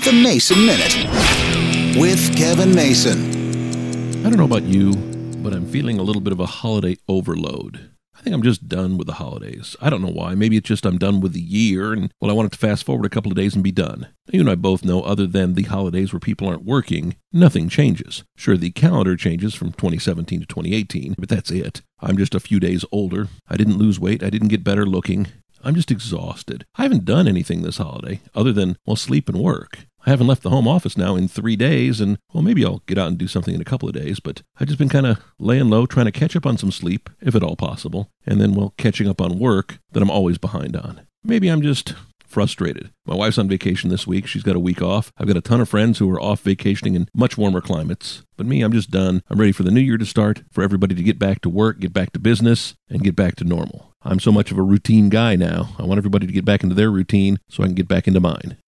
The Mason Minute with Kevin Mason. I don't know about you, but I'm feeling a little bit of a holiday overload. I think I'm just done with the holidays. I don't know why. Maybe it's just I'm done with the year, and, I want it to fast forward a couple of days and be done. You and I both know, other than the holidays where people aren't working, nothing changes. Sure, the calendar changes from 2017 to 2018, but that's it. I'm just a few days older. I didn't lose weight. I didn't get better looking. I'm just exhausted. I haven't done anything this holiday other than, sleep and work. I haven't left the home office now in 3 days, and, maybe I'll get out and do something in a couple of days, but I've just been kind of laying low, trying to catch up on some sleep, if at all possible, and then, catching up on work that I'm always behind on. Maybe I'm just frustrated. My wife's on vacation this week. She's got a week off. I've got a ton of friends who are off vacationing in much warmer climates. But me, I'm just done. I'm ready for the new year to start, for everybody to get back to work, get back to business, and get back to normal. I'm so much of a routine guy now. I want everybody to get back into their routine so I can get back into mine.